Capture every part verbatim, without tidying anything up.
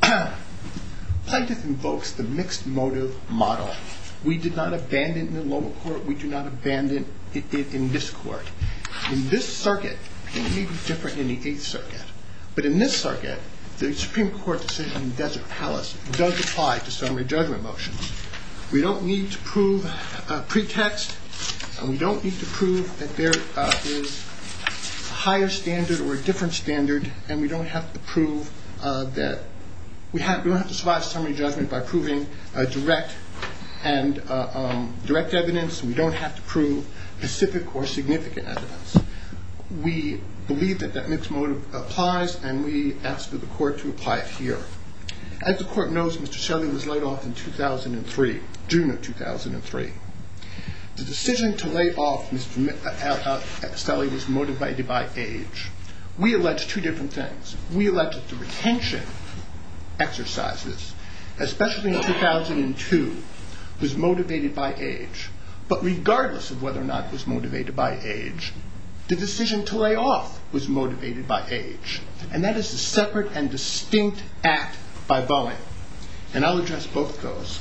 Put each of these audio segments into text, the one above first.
Plaintiff invokes the mixed motive model. We did not abandon it in the lower court. We do not abandon it in this court. In this circuit, it may be different in the Eighth Circuit, but in this circuit, the Supreme Court decision in Desert Palace does apply to summary judgment motions. We don't need to prove uh, pretext, and we don't need to prove that there uh, is a higher standard or a different standard, and we don't have to prove uh, that we, have, we don't have to survive summary judgment by proving uh, direct and uh, um, direct evidence. We don't have to prove specific or significant evidence. We believe that that mixed motive applies, and we ask for the court to apply it here. As the court knows, Mister Shelley was laid off in two thousand three, June of two thousand three. The decision to lay off Mister Shelley was motivated by age. We allege two different things. We allege that the retention exercises, especially in two thousand two, was motivated by age. But regardless of whether or not it was motivated by age, the decision to lay off was motivated by age. And that is a separate and distinct act by Boeing. And I'll address both those.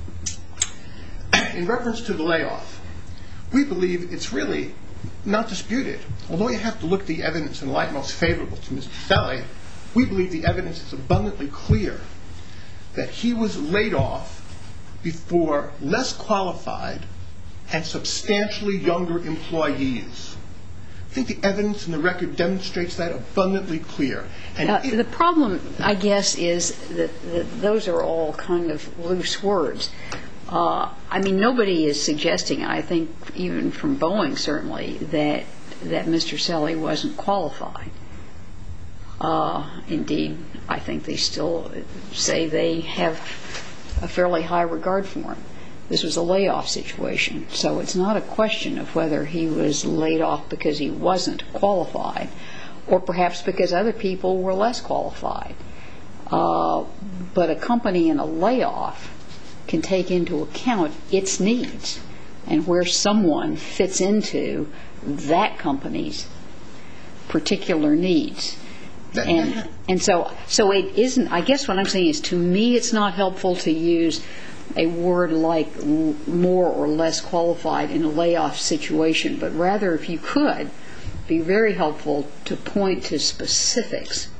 In reference to the layoff, we believe it's really not disputed. Although you have to look at the evidence in the light most favorable to Mister Shelley, we believe the evidence is abundantly clear that he was laid off before less qualified and substantially younger employees. I think the evidence in the record demonstrates that abundantly clear. And uh, the problem, I guess, is that, that those are all kind of loose words. Uh, I mean, nobody is suggesting, I think, even from Boeing certainly, that that Mister Shelley wasn't qualified. Uh, indeed, I think they still say they have a fairly high regard for him. This was a layoff situation, so it's not a question of whether he was laid off because he wasn't qualified or perhaps because other people were less qualified. Uh, but a company in a layoff can take into account its needs and where someone fits into that company's particular needs. And, and so, so it isn't, I guess what I'm saying is, to me it's not helpful to use a word like more or less qualified in a layoff situation, but rather, if you could, be very helpful to point to specifics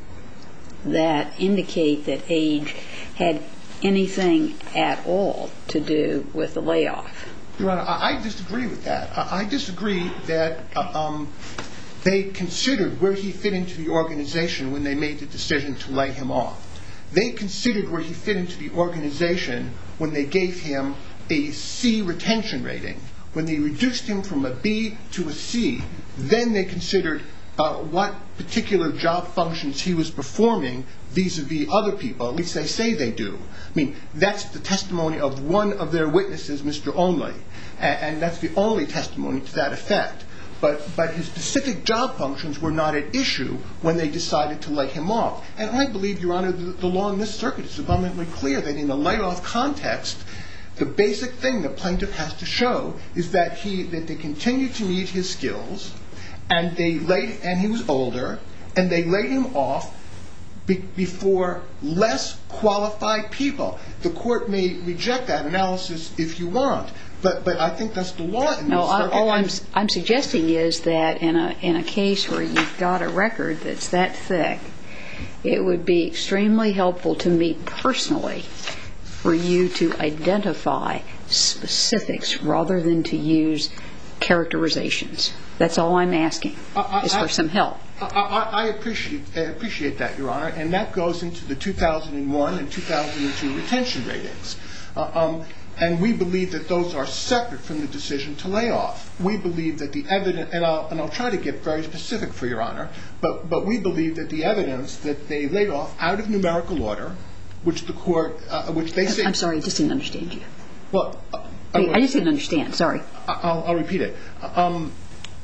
that indicate that age had anything at all to do with the layoff. Your Honor, I disagree with that. I disagree that uh, um, they considered where he fit into the organization when they made the decision to lay him off. They considered where he fit into the organization when they gave him a C retention rating. When they reduced him from a B to a C, then they considered uh, what particular job functions he was performing vis-a-vis other people. At least they say they do. I mean, that's the testimony of one of their witnesses, Mister Onley, and, and that's the only testimony to that effect. But, but his specific job functions were not at issue when they decided to lay him off. And I believe, Your Honor, the, the law in this circuit is abundantly clear that in a layoff context, the basic thing the plaintiff has to show is that he that they continued to need his skills, and they laid and he was older, and they laid him off be, before less qualified people. The court may reject that analysis if you want. But but I think that's the law in no, this circuit. All I'm I'm suggesting is that in a in a case where you've got a record that's that thick, it would be extremely helpful to me personally for you to identify specifics rather than to use characterizations. That's all I'm asking, uh, is I, for some help. I, I, I appreciate I appreciate that, Your Honor, and that goes into the two thousand one and two thousand two retention ratings. Uh, um, And we believe that those are separate from the decision to lay off. We believe that the evidence, and I'll, and I'll try to get very specific for Your Honor, but, but we believe that the evidence that they laid off out of numerical order, which the court, uh, which they say... I'm sorry, I just didn't understand you. Well, uh, I, I just didn't understand, sorry. I'll, I'll repeat it. Um,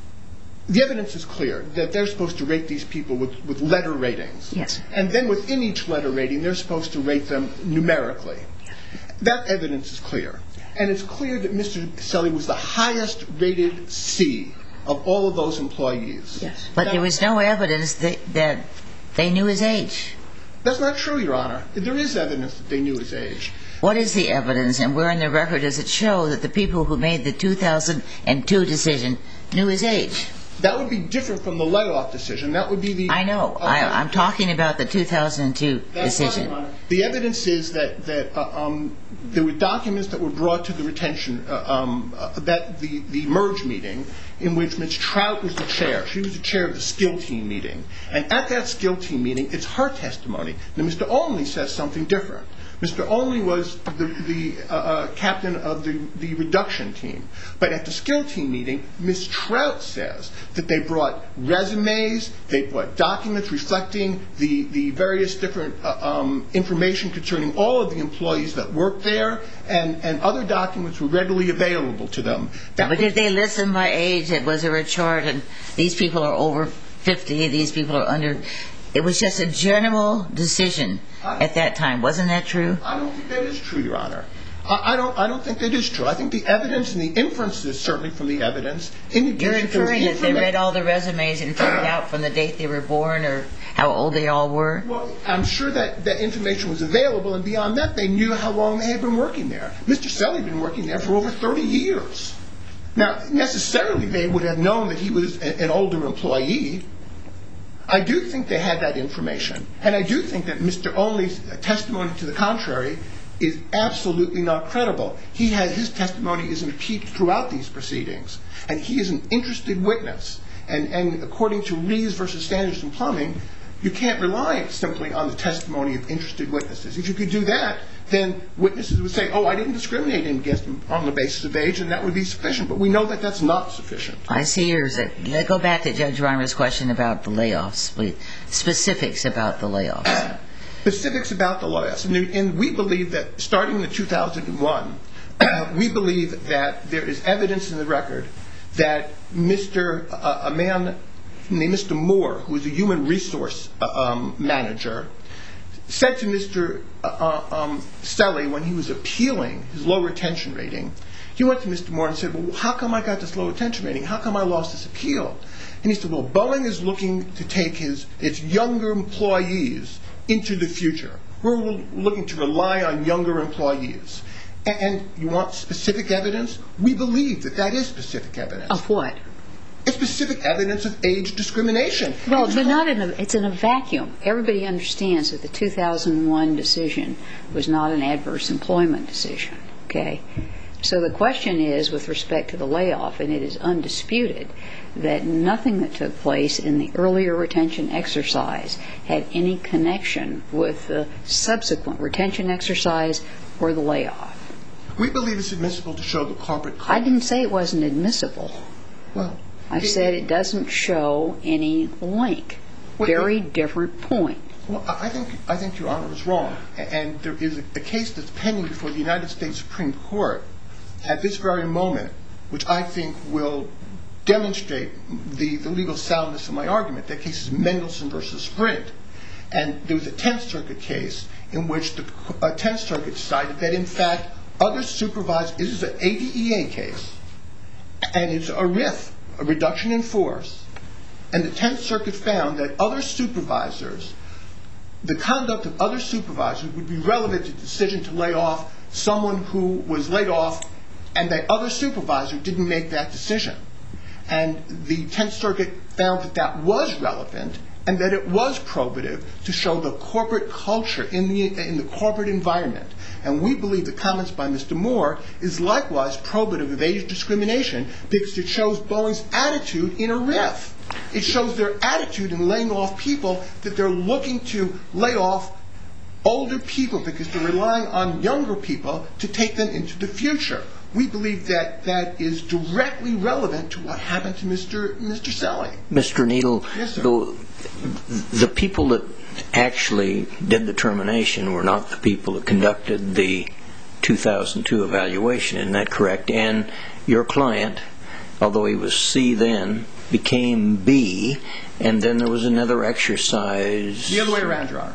the evidence is clear that they're supposed to rate these people with, with letter ratings. Yes. And then within each letter rating, they're supposed to rate them numerically. That evidence is clear. And it's clear that Mister Shelley was the highest rated C of all of those employees. Yes. But now, there was no evidence that, that they knew his age. That's not true, Your Honor. There is evidence that they knew his age. What is the evidence, and where in the record does it show that the people who made the two thousand two decision knew his age? That would be different from the layoff decision. That would be the... I know. Uh, I, I'm talking about the two thousand two that's decision. Fine, Your Honor. The evidence is that, that uh, um, there were documents that were brought to the retention, uh, um, uh, that the, the merge meeting, in which Miz Trout was the chair. She was the chair of the skill team meeting. And at that skill team meeting, it's her testimony. Now, Mister Olney says something different. Mister Olney was the, the uh, uh, captain of the, the reduction team. But at the skill team meeting, Miz Trout says that they brought resumes, they brought documents reflecting the, the various different uh, um, information concerning all of the employees that worked there, and, and other documents were readily available to them. That but did they list them by age? Was there a chart, and these people are over fifty, these people are under... It was just a general decision at that time. Wasn't that true? I don't think that is true, Your Honor. I, I don't. I don't think that is true. I think the evidence and the inferences, certainly from the evidence, indicate You're that there was inferring that they informa- read all the resumes and figured out from the date they were born or how old they all were? Well, I'm sure that that information was available, and beyond that, they knew how long they had been working there. Mister Selly had been working there for over thirty years. Now, necessarily, they would have known that he was a, an older employee. I do think they had that information, and I do think that Mister Olney's testimony to the contrary is absolutely not credible. He has, his testimony is impeached throughout these proceedings, and he is an interested witness. And, and according to Reeves versus Sanderson Plumbing, you can't rely simply on the testimony of interested witnesses. If you could do that, then witnesses would say, oh, I didn't discriminate against him on the basis of age, and that would be sufficient. But we know that that's not sufficient. I see yours. Let's go back to Judge Reimer's question about the layoffs, please. Specifics about the layoffs. Specifics about the layoffs. And, and we believe that starting in two thousand one, we believe that there is evidence in the record that Mister Uh, a man named Mister Moore, who was a human resource uh, um, manager, said to Mister Uh, um, Selly when he was appealing his low retention rating, he went to Mister Moore and said, well, how come I got this low retention rating? How come I lost this appeal? And he said, well, Boeing is looking to take his its younger employees into the future. We're looking to rely on younger employees. And, and you want specific evidence? We believe that that is specific evidence. Of what? It's specific evidence of age discrimination. Well, but not in a, it's in a vacuum. Everybody understands that the two thousand one decision was not an adverse employment decision, okay? So the question is, with respect to the layoff, and it is undisputed, that nothing that took place in the earlier retention exercise had any connection with the subsequent retention exercise or the layoff. We believe it's admissible to show the corporate culture. I didn't say it wasn't admissible. Well, I said it doesn't show any link. Very different point. Well, I think I think Your Honor is wrong, and there is a, a case that's pending before the United States Supreme Court at this very moment, which I think will demonstrate the, the legal soundness of my argument. That case is Mendelson versus Sprint, and there was a Tenth Circuit case in which the uh, Tenth Circuit decided that in fact other supervisors. This is an A D E A case, and it's a R I F, a reduction in force, and the Tenth Circuit found that other supervisors, the conduct of other supervisors would be relevant to the decision to lay off someone who was laid off, and that other supervisor didn't make that decision. And the Tenth Circuit found that that was relevant and that it was probative to show the corporate culture in the in the corporate environment. And we believe the comments by Mister Moore is likewise probative of age discrimination because it shows Boeing's attitude in a R I F. It shows their attitude in laying off people, that they're looking to lay off older people because they're relying on younger people to take them into the future. We believe that that is directly relevant to what happened to Mister Mister Selly. Mister Needle, yes, sir. The, the people that actually did the termination were not the people that conducted the two thousand two evaluation, isn't that correct? And your client, although he was C then, became B, and then there was another exercise. The other way around, Your Honor.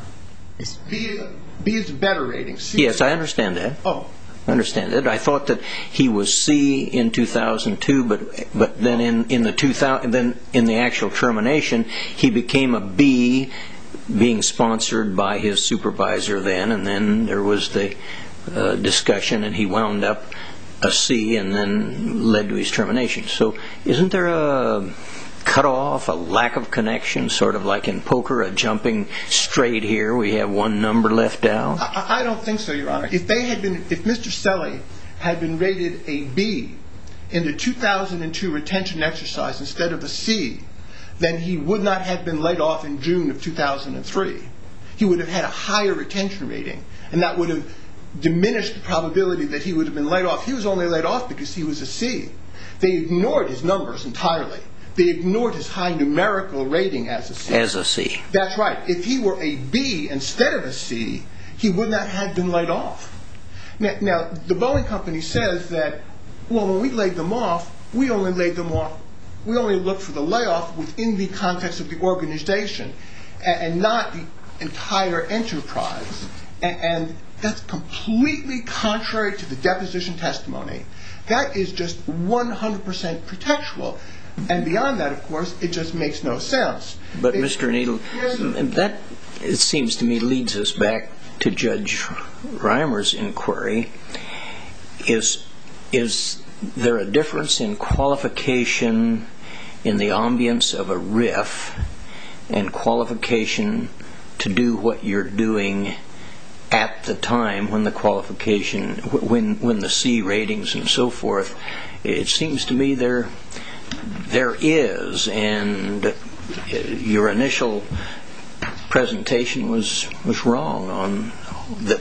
B, B is a better rating. C yes, I understand that. Oh. I understand it. I thought that he was C in two thousand two, but but then in, in the two thousand then in the actual termination he became a B being sponsored by his supervisor then, and then there was the uh, discussion, and he wound up a C and then led to his termination. So isn't there a cutoff, a lack of connection, sort of like in poker, a jumping straight here, we have one number left out? I, I don't think so, Your Honor. If they had been, if Mister Selle had been rated a B in the two thousand two retention exercise instead of a C, then he would not have been laid off in June of two thousand three. He would have had a higher retention rating, and that would have diminished the probability that he would have been laid off. He was only laid off because he was a C. They ignored his numbers entirely. They ignored his high numerical rating as a C. As a C. That's right. If he were a B instead of a C, he would not have been laid off. Now, now the Boeing company says that, well, when we laid them off, we only laid them off, we only looked for the layoff within the context of the organization and, and not the entire enterprise. And, and that's completely contrary to the deposition testimony. That is just one hundred percent pretextual. And beyond that, of course, it just makes no sense. But, it, Mister Needle, yes, that, it seems to me, leads us back to Judge Reimer's inquiry. Is, is there a difference in qualification in the ambience of a R I F and qualification to do what you're doing at the time when the qualification, when when the C ratings and so forth? It seems to me there there is, and your initial presentation was was wrong on that.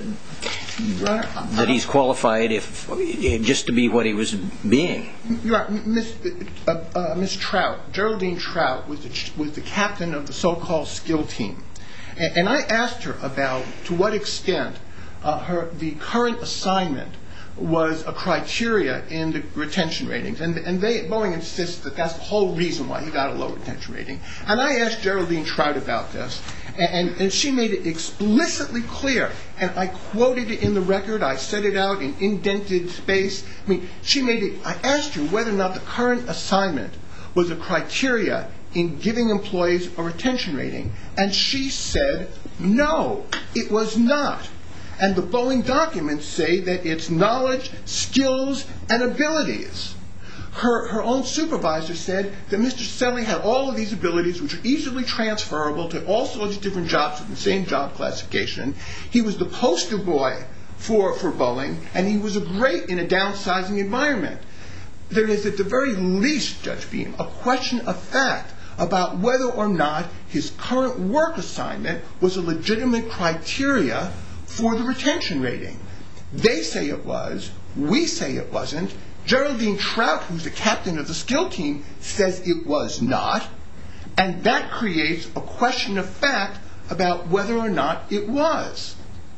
That he's qualified if just to be what he was being. You're right. Miss uh, uh, Miss Trout, Geraldine Trout, was the, was the captain of the so-called skill team, and, and I asked her about to what extent uh, her the current assignment was a criteria in the retention ratings, and and they Boeing insists that that's the whole reason why he got a low retention rating. And I asked Geraldine Trout about this, and, and, and she made it explicitly clear, and I quoted it in the record. I set it out in indented space. I mean, she made it. I asked her whether or not the current assignment was a criteria in giving employees a retention rating, and she said no, it was not. And the Boeing documents say that it's knowledge, skills, and abilities. Her, her own supervisor said that Mister Selle had all of these abilities which are easily transferable to all sorts of different jobs with the same job classification. He was the poster boy for, for Boeing, and he was a great in a downsizing environment. There is at the very least, Judge Beam, a question of fact about whether or not his current work assignment was a legitimate criteria for the retention rating. They say it was. We say it wasn't. Geraldine Trout, who's the captain of the skill team, says it was not. And that creates a question of fact about whether or not it was.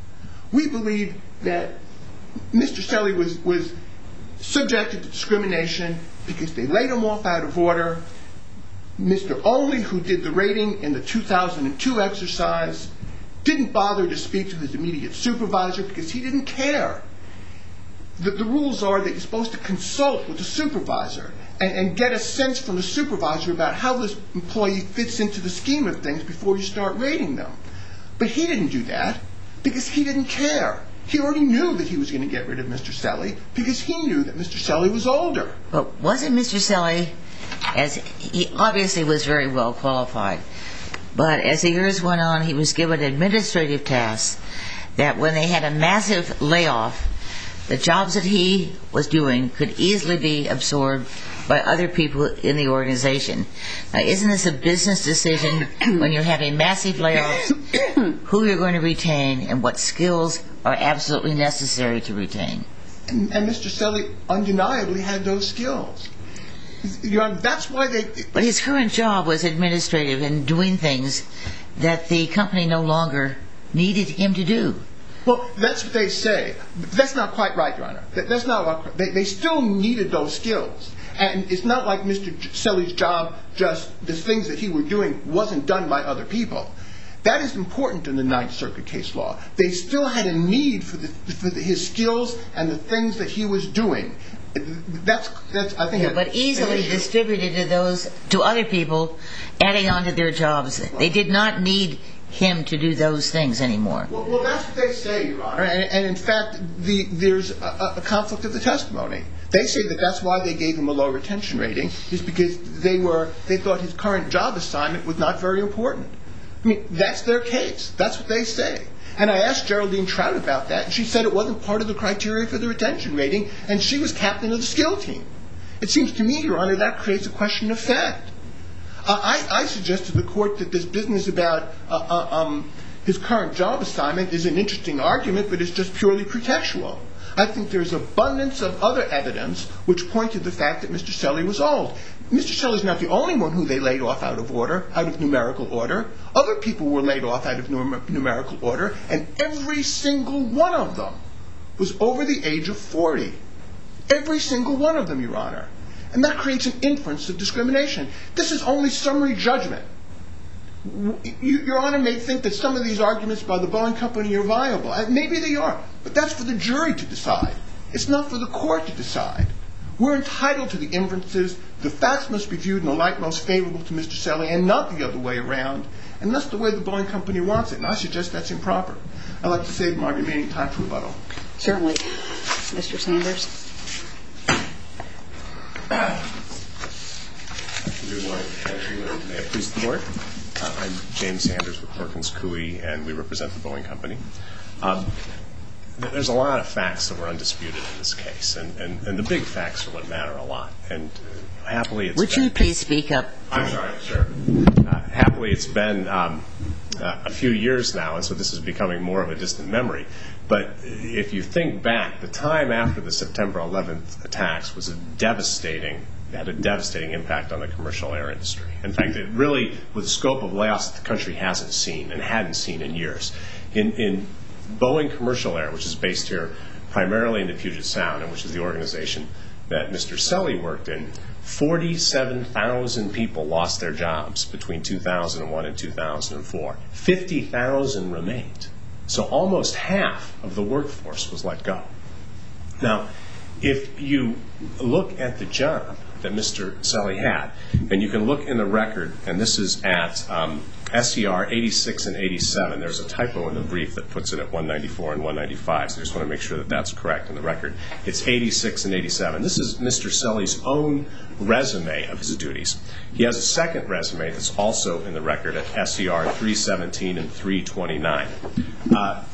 We believe that Mister Selle was, was subjected to discrimination because they laid him off out of order. Mister Only, who did the rating in the two thousand two exercise, didn't bother to speak to his immediate supervisor because he didn't care. The, the rules are that you're supposed to consult with the supervisor and, and get a sense from the supervisor about how this employee fits into the scheme of things before you start rating them. But he didn't do that because he didn't care. He already knew that he was going to get rid of Mister Selle because he knew that Mister Selle was older. But wasn't Mister Selle, as he obviously was very well qualified, but as the years went on, he was given administrative tasks that when they had a massive layoff, the jobs that he was doing could easily be absorbed by other people in the organization. Now, isn't this a business decision when you're having massive layoffs, who you're going to retain and what skills are absolutely necessary to retain? And, and Mister Selle undeniably had those skills. You know, that's why they... But his current job was administrative and doing things that the company no longer needed him to do. Well, that's what they say. That's not quite right, Your Honor. That, that's not what, they, they still needed those skills. And it's not like Mister Selle's job, just the things that he was doing, wasn't done by other people. That is important in the Ninth Circuit case law. They still had a need for, the, for the, his skills and the things that he was doing. That's, that's I think... Yeah, but easily distributed to those, to other people, adding on to their jobs. They did not need him to do those things anymore. Well, well that's what they say, Your Honor. And, and in fact, the, there's a, a conflict of the testimony. They say that that's why they gave him a low retention rating, is because they were they thought his current job assignment was not very important. I mean, that's their case. That's what they say. And I asked Geraldine Trout about that, and she said it wasn't part of the criteria for the retention rating, and she was captain of the skill team. It seems to me, Your Honor, that creates a question of fact. Uh, I, I suggest to the court that this business about uh, uh, um, his current job assignment is an interesting argument, but it's just purely pretextual. I think there's abundance of other evidence which point to the fact that Mister Selle was old. Mister Selle's not the only one who they laid off out of order, out of numerical order. Other people were laid off out of num- numerical order, and every single one of them was over the age of forty. Every single one of them, Your Honor. And that creates an inference of discrimination. This is only summary judgment. You, Your Honor may think that some of these arguments by the Boeing Company are viable. And maybe they are. But that's for the jury to decide. It's not for the court to decide. We're entitled to the inferences. The facts must be viewed in the light most favorable to Mister Selle and not the other way around. And that's the way the Boeing Company wants it. And I suggest that's improper. I'd like to save my remaining time for rebuttal. Certainly. Mister Sanders. Good morning. May it please the Board? Uh, I'm James Sanders with Perkins Coie, and we represent the Boeing Company. Um, there's a lot of facts that were undisputed in this case, and, and, and the big facts are what matter a lot. And uh, happily, it's Would been, you please speak up? I'm sorry, sure. Uh, happily, it's been um, uh, a few years now, and so this is becoming more of a distant memory. But if you think back, the time after the September eleventh attacks was a devastating, had a devastating impact on the commercial air industry. In fact, it really, with the scope of layoffs that the country hasn't seen and hadn't seen in years. In, in Boeing Commercial Air, which is based here primarily in the Puget Sound, and which is the organization that Mister Selle worked in, forty-seven thousand people lost their jobs between two thousand one and two thousand four. fifty thousand remained. So almost half of the workforce was let go. Now, if you look at the job that Mister Selle had, and you can look in the record, and this is at um, S E R eighty-six and eighty-seven. There's a typo in the brief that puts it at one ninety-four and one ninety-five, so I just want to make sure that that's correct in the record. It's eighty-six and eighty-seven. This is Mister Selle's own resume of his duties. He has a second resume that's also in the record at S E R three seventeen and three twenty-nine. Uh,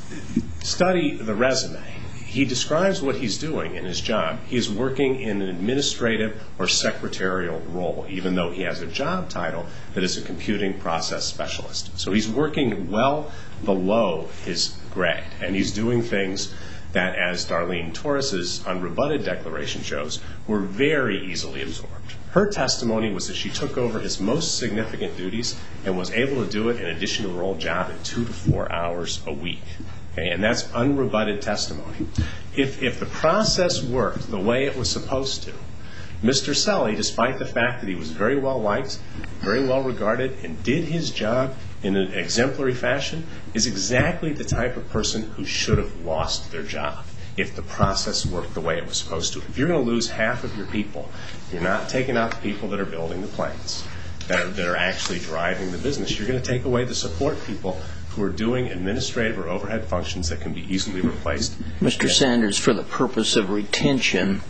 study the resume. He describes what he's doing in his job. He is working in an administrative or secretarial role, even though he has a job title that is a computing process specialist. So he's working well below his grade, and he's doing things that, as Darlene Torres's unrebutted declaration shows, were very easily absorbed. Her testimony was that she took over his most significant duties and was able to do it in addition to her old job in two to four hours a week. Okay, and that's unrebutted testimony. If, if the process worked the way it was supposed to, Mister Selle, despite the fact that he was very well liked, very well regarded, and did his job in an exemplary fashion, is exactly the type of person who should have lost their job if the process worked the way it was supposed to. If you're going to lose half of your people, you're not taking out the people that are building the planes, that are, that are actually driving the business. You're going to take away the support people who are doing administrative or overhead functions that can be easily replaced. Mister Sanders, for the purpose of retention,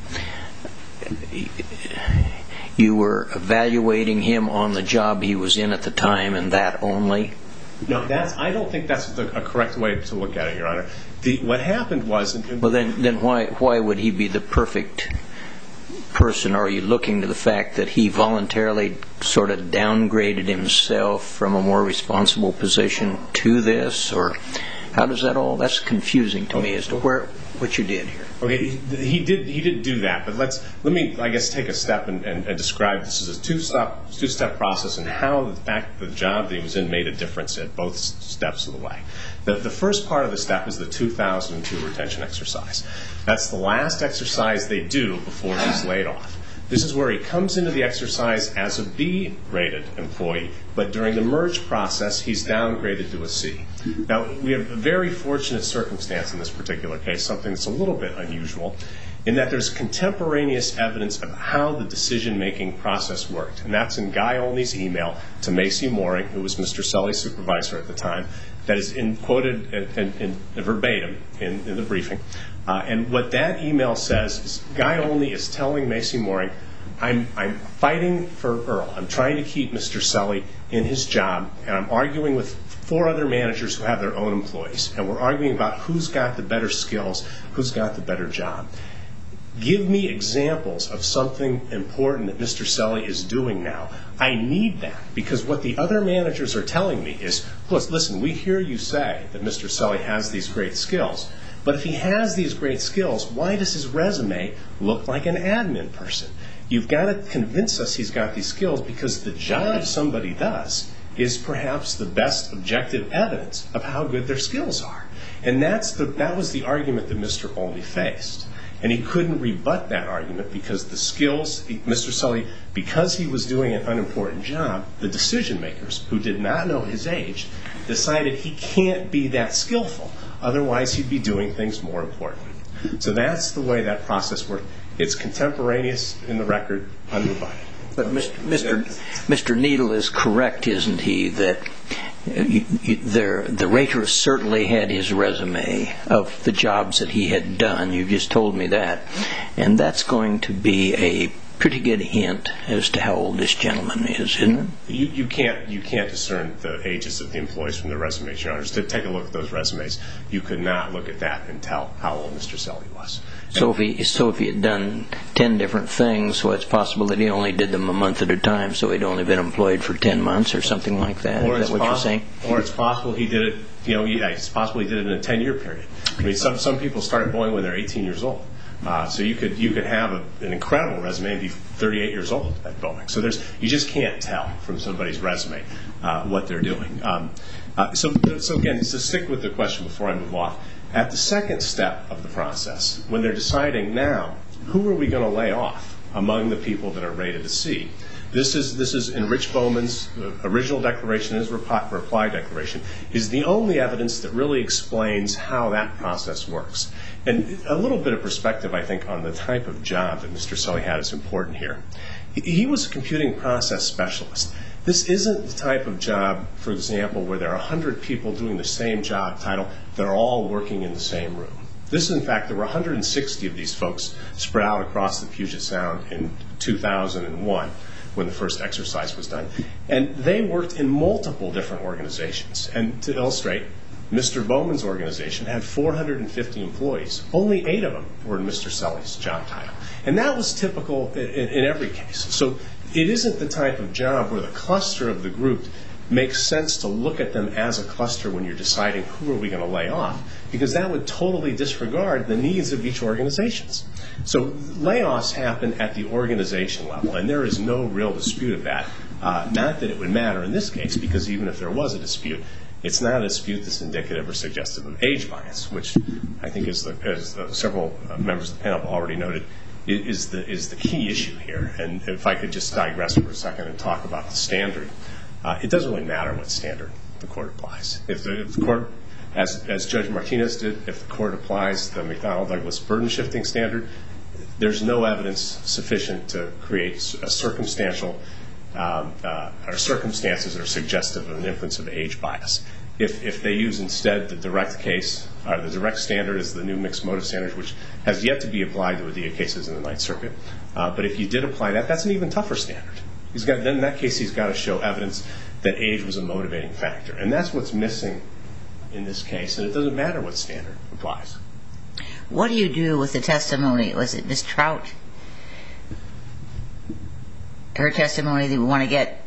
you were evaluating him on the job he was in at the time, and that only? No, that's. I don't think that's the, a correct way to look at it, Your Honor. The, what happened was... Well, then, then why, why would he be the perfect person? Are you looking to the fact that he voluntarily sort of downgraded himself from a more responsible position to this? Or how does that all... That's confusing to me as to where what you did here. Okay, he did he did do that, but let's let me I guess take a step and, and, and describe this as a two-step two-step process and how the fact that the job that he was in made a difference at both steps of the way. The, the first part of the step is the two thousand two retention exercise. That's the last exercise they do before he's laid off. This is where he comes into the exercise as a B-rated employee, but during the merge process, he's downgraded to a C. Now, we have a very fortunate circumstance in this particular case, something that's a little bit unusual. in that there's contemporaneous evidence of how the decision-making process worked. And that's in Guy Olney's email to Macy Mooring, who was Mister Sully's supervisor at the time, that is in, quoted in, in, in verbatim in, in the briefing. Uh, and what that email says is Guy Olney is telling Macy Mooring, I'm, I'm fighting for Earl. I'm trying to keep Mister Sully in his job, and I'm arguing with four other managers who have their own employees. And we're arguing about who's got the better skills, who's got the better job. Give me examples of something important that Mister Sully is doing now. I need that, because what the other managers are telling me is, listen, we hear you say that Mister Sully has these great skills, but if he has these great skills, why does his resume look like an admin person? You've got to convince us he's got these skills, because the job somebody does is perhaps the best objective evidence of how good their skills are. And that's the, that was the argument that Mister Olney faced. And he couldn't rebut that argument because the skills, Mister Sully, because he was doing an unimportant job, the decision makers, who did not know his age, decided he can't be that skillful. Otherwise, he'd be doing things more important. So that's the way that process worked. It's contemporaneous in the record, unrebutted. But Mister Mister Mister Needle is correct, isn't he, that you, you, there, the rater certainly had his resume of the jobs that he had done. You just told me that. And that's going to be a pretty good hint as to how old this gentleman is, isn't it? You, you can't you can't discern the ages of the employees from their resumes, Your Honors. To take a look at those resumes, you could not look at that and tell how old Mister Sully was. So if he so if he had done ten different things, so it's possible that he only did them a month at a time, so he'd only been employed for ten months or something like that. Or is that what you're saying? Or it's possible he did it. You know, yeah, it's possible he did it in a ten-year period. I mean, some some people start Boeing when they're eighteen years old. Uh, so you could you could have a, an incredible resume and be thirty-eight years old at Boeing. So there's you just can't tell from somebody's resume uh, what they're doing. Um, uh, so so again, to stick with the question before I move off, at the second step of the process, when they're deciding now who are we going to lay off among the people that are rated a C, this is this is in Rich Bowman's uh, original declaration, his reply, reply declaration, is the only evidence that really explains how that process works. And a little bit of perspective, I think, on the type of job that Mister Sully had is important here. He was a computing process specialist. This isn't the type of job, for example, where there are one hundred people doing the same job title that are all working in the same room. This is, in fact, there were one hundred sixty of these folks spread out across the Puget Sound in two thousand one when the first exercise was done. And they worked in multiple different organizations. And to illustrate, Mister Bowman's organization had four hundred fifty employees. Only eight of them were in Mister Sully's job title. And that was typical in, in every case. So it isn't the type of job where the cluster of the group makes sense to look at them as a cluster when you're deciding who are we going to lay off, because that would totally disregard the needs of each organization. So layoffs happen at the organization level, and there is no real dispute of that. Uh, not that it would matter in this case, because even if there was a dispute, it's not a dispute that's indicative or suggestive of age bias, which I think, is the, as the, several members of the panel have already noted, is the is the key issue here. And if I could just digress for a second and talk about the standard, uh, it doesn't really matter what standard the court applies. If the, if the court, as as Judge Martinez did, if the court applies the McDonnell-Douglas burden shifting standard, there's no evidence sufficient to create a circumstantial Um, uh, or circumstances that are suggestive of an inference of age bias. If if they use instead the direct case, or the direct standard is the new mixed motive standard, which has yet to be applied to Adia cases in the Ninth Circuit. Uh, but if you did apply that, that's an even tougher standard. He's got, then in that case, he's got to show evidence that age was a motivating factor. And that's what's missing in this case, and it doesn't matter what standard applies. What do you do with the testimony? Was it Miz Trout? Her testimony that we want to get,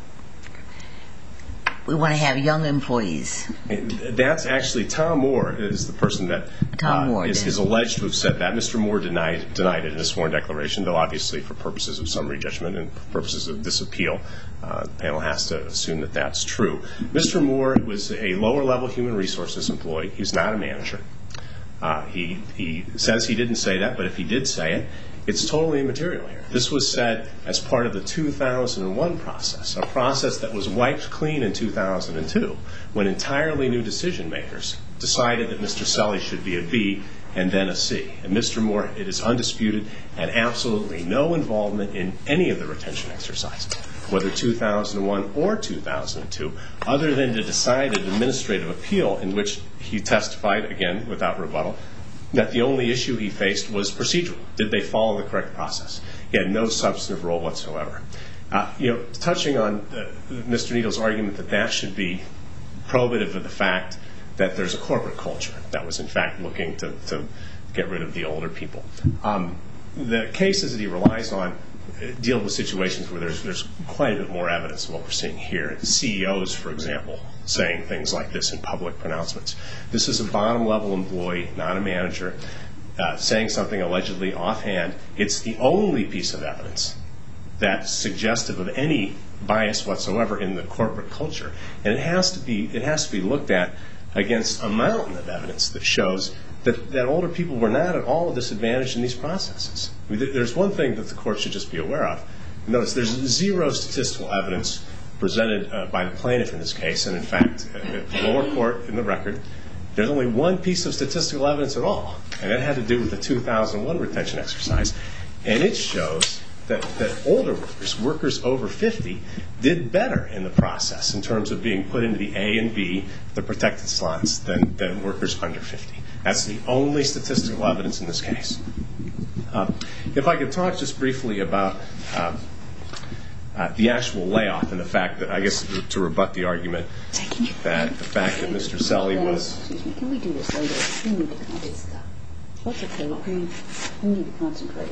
we want to have young employees. That's actually Tom Moore is the person that Tom Moore, uh, is, is alleged to have said that. Mister Moore denied denied it in a sworn declaration, though obviously for purposes of summary judgment and purposes of this appeal, uh, the panel has to assume that that's true. Mister Moore was a lower-level human resources employee. He's not a manager. Uh, he he says he didn't say that, but if he did say it, it's totally immaterial here. This was said as part of the two thousand one process, a process that was wiped clean in two thousand two, when entirely new decision makers decided that Mister Sully should be a B and then a C. And Mister Moore, it is undisputed, and absolutely no involvement in any of the retention exercises, whether two thousand one or two thousand two, other than to decide an administrative appeal in which he testified, again, without rebuttal, that the only issue he faced was procedural. Did they follow the correct process? He had no substantive role whatsoever. Uh, you know, touching on uh, Mister Needle's argument that that should be probative of the fact that there's a corporate culture that was, in fact, looking to, to get rid of the older people. Um, the cases that he relies on deal with situations where there's, there's quite a bit more evidence of what we're seeing here. C E Os, for example, saying things like this in public pronouncements. This is a bottom-level employee, not a manager, uh, saying something allegedly offhand. It's the only piece of evidence that's suggestive of any bias whatsoever in the corporate culture. And it has to be, it has to be looked at against a mountain of evidence that shows that, that older people were not at all disadvantaged in these processes. I mean, there's one thing that the court should just be aware of. Notice there's zero statistical evidence presented uh, by the plaintiff in this case, and in fact, at the lower court in the record, there's only one piece of statistical evidence at all, and it had to do with the two thousand one retention exercise, and it shows that, that older workers, workers over fifty, did better in the process in terms of being put into the A and B, the protected slots, than, than workers under fifty. That's the only statistical evidence in this case. Uh, if I could talk just briefly about uh, uh, the actual layoff and the fact that, I guess, to rebut the argument that the fact that Mister Selly was... Excuse me, can we do this later? We need to concentrate. What's okay? We, we need to concentrate.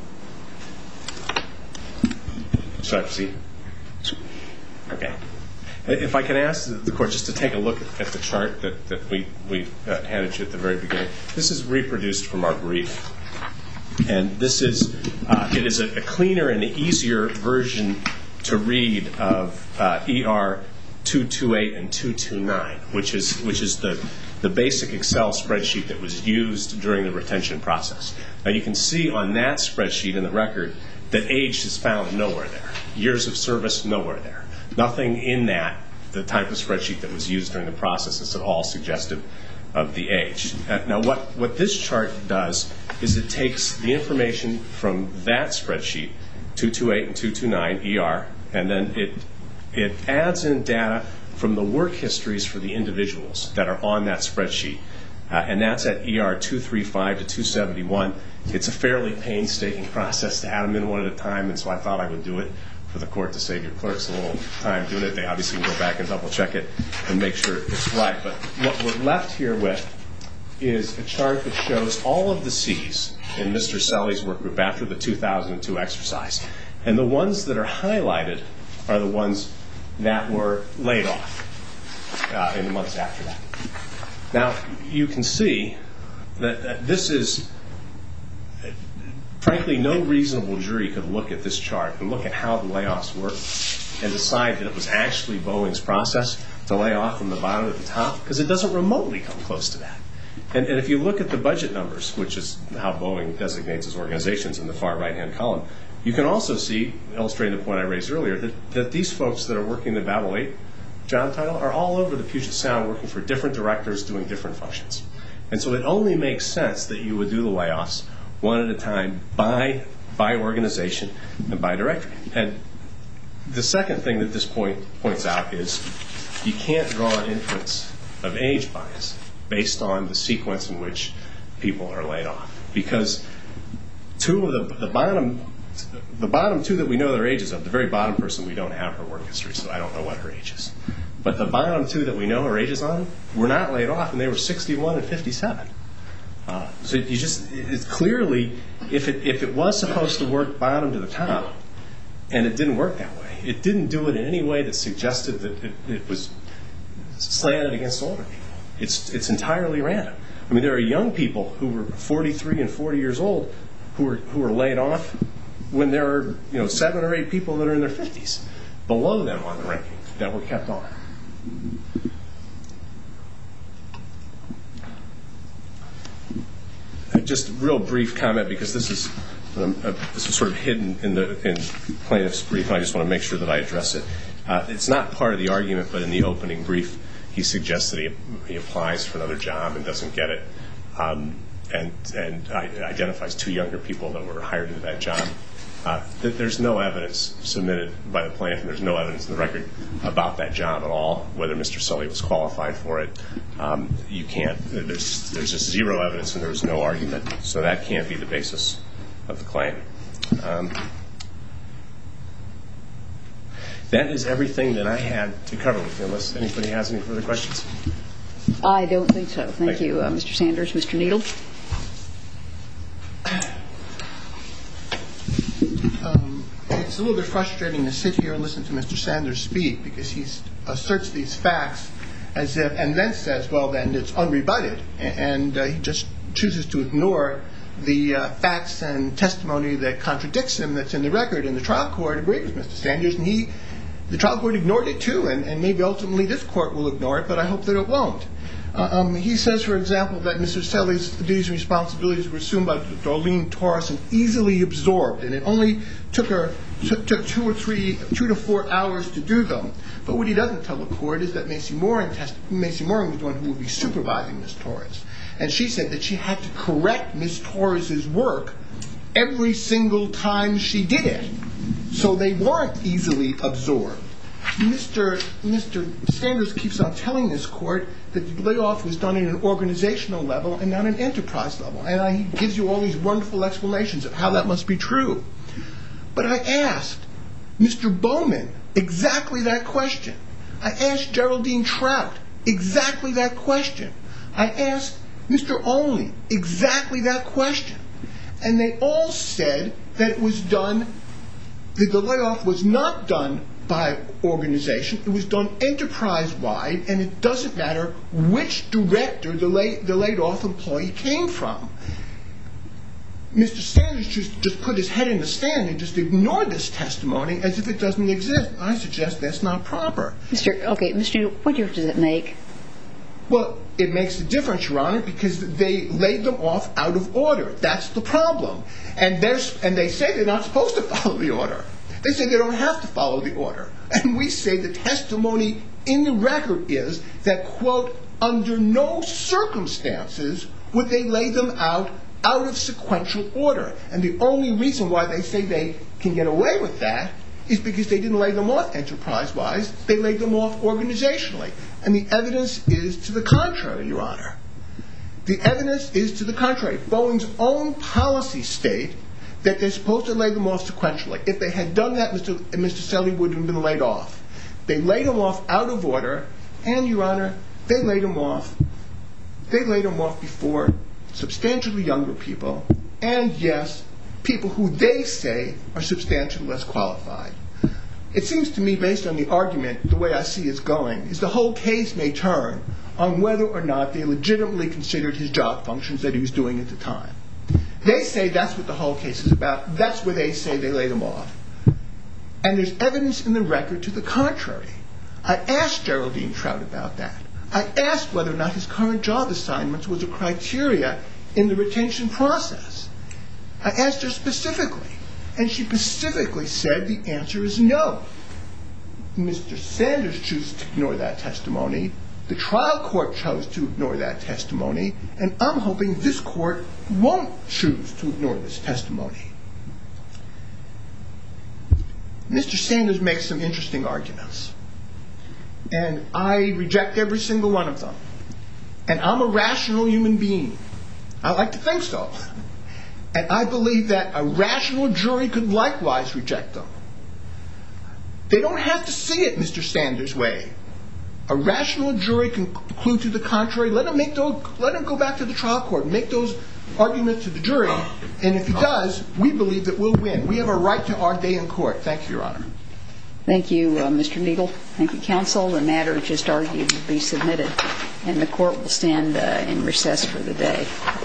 Should I proceed? Okay. If I can ask the court just to take a look at the chart that, that we, we uh, handed you at the very beginning. This is reproduced from our brief. And this is, uh, it is a, a cleaner and easier version to read of uh, E R two twenty-eight and two twenty-nine, which is, which is the, the basic Excel spreadsheet that was used during the retention process. Now you can see on that spreadsheet in the record that age is found nowhere there. Years of service, nowhere there. Nothing in that, the type of spreadsheet that was used during the process, is at all suggestive of the age. Uh, now what, what this chart does is it takes the information from that spreadsheet, two twenty-eight and two twenty-nine E R, and then it, it adds in data from the work histories for the individuals that are on that spreadsheet. Uh, and that's at E R two thirty-five to two seventy-one. It's a fairly painstaking process to add them in one at a time, and so I thought I would do it for the court to save your clerks a little time doing it. They obviously can go back and double check it and make sure it's right. But what we're left here with is a chart that shows all of the C's in Mister Selly's work group after the two thousand two exercise. And the ones that are highlighted are the ones that were laid off uh, in the months after that. Now, you can see that, that this is, frankly, no reasonable jury could look at this chart and look at how the layoffs work and decide that it was actually Boeing's process to lay off from the bottom to the top, because it doesn't remotely come close to that. And, and if you look at the budget numbers, which is how Boeing designates its organizations in the far right-hand column, you can also see, illustrating the point I raised earlier, that, that these folks that are working the Babel eight job title are all over the Puget Sound working for different directors doing different functions. And so it only makes sense that you would do the layoffs one at a time by, by organization and by directory. And the second thing that this point points out is you can't draw an inference of age bias based on the sequence in which people are laid off. Because two of the, the bottom the bottom two that we know their ages of, the very bottom person, we don't have her work history, so I don't know what her age is. But the bottom two that we know her ages on were not laid off, and they were sixty-one and fifty-seven. Uh, so you just, it's clearly, if it, if it was supposed to work bottom to the top, and it didn't work that way, it didn't do it in any way that suggested that it, it was slanted against older people. It's, it's entirely random. I mean, there are young people who were forty-three and forty years old who were, who were laid off when there are, you know, seven or eight people that are in their fifties below them on the ranking that were kept on. Just a real brief comment, because this is um, uh, this is sort of hidden in the in plaintiff's brief, and I just want to make sure that I address it. Uh, it's not part of the argument, but in the opening brief, he suggests that he, he applies for another job and doesn't get it. Um, and and identifies two younger people that were hired into that job. Uh, there's no evidence submitted by the plaintiff, and there's no evidence in the record about that job at all, whether Mister Sully was qualified for it. Um, you can't, there's, there's just zero evidence, and there's no argument. So that can't be the basis of the claim. Um, that is everything that I had to cover with you, unless anybody has any further questions. I don't think so. Thank, Thank you, uh, Mister Sanders. Mister Needle? Um, it's a little bit frustrating to sit here and listen to Mister Sanders speak, because he asserts these facts as if, and then says, well, then it's unrebutted, and uh, he just chooses to ignore the uh, facts and testimony that contradicts him that's in the record. And the trial court agreed with Mister Sanders, and he, the trial court ignored it too, and, and maybe ultimately this court will ignore it, but I hope that it won't. Uh, um, he says, for example, that Mister Sully's duties and responsibilities were assumed by Darlene Torres and easily absorbed, and it only took her t- took two or three, two to four hours to do them. But what he doesn't tell the court is that Macy Mooring, test- Macy Mooring was the one who would be supervising Miz Torres, and she said that she had to correct Miz Torres's work every single time she did it, so they weren't easily absorbed. Mister Mister Sanders keeps on telling this court that the layoff was done at an organizational level and not an enterprise level. And I, he gives you all these wonderful explanations of how that must be true. But I asked Mister Bowman exactly that question. I asked Geraldine Trout exactly that question. I asked Mister Olney exactly that question. And they all said that it was done, that the layoff was not done by organization. It was done enterprise-wide, and it doesn't matter which director the, lay, the laid-off employee came from. Mister Sanders just, just put his head in the sand and just ignored this testimony as if it doesn't exist. I suggest that's not proper. Mister Okay, Mister What difference does it make? Well, it makes a difference, Your Honor, because they laid them off out of order. That's the problem. And, there's, and they say they're not supposed to follow the order. They say they don't have to follow the order. And we say the testimony in the record is that, quote, under no circumstances would they lay them out out of sequential order. And the only reason why they say they can get away with that is because they didn't lay them off enterprise-wise. They laid them off organizationally. And the evidence is to the contrary, Your Honor. The evidence is to the contrary. Boeing's own policy state that they're supposed to lay them off sequentially. If they had done that, Mister Mister Sully would have been laid off. They laid them off out of order, and, Your Honor, they laid them off. They laid them off before substantially younger people, and, yes, people who they say are substantially less qualified. It seems to me, based on the argument, the way I see it's going, is the whole case may turn on whether or not they legitimately considered his job functions that he was doing at the time. They say that's what the whole case is about. That's where they say they laid him off. And there's evidence in the record to the contrary. I asked Geraldine Trout about that. I asked whether or not his current job assignments was a criteria in the retention process. I asked her specifically, and she specifically said the answer is no. Mister Sanders chose to ignore that testimony. The trial court chose to ignore that testimony, and I'm hoping this court won't choose to ignore this testimony. Mister Sanders makes some interesting arguments, and I reject every single one of them. And I'm a rational human being. I like to think so. And I believe that a rational jury could likewise reject them. They don't have to see it Mister Sanders' way. A rational jury can conclude to the contrary. Let him make those, let him go back to the trial court and make those arguments to the jury. And if he does, we believe that we'll win. We have a right to our day in court. Thank you, Your Honor. Thank you, uh, Mister Needle. Thank you, counsel. The matter just argued will be submitted, and the court will stand uh, in recess for the day.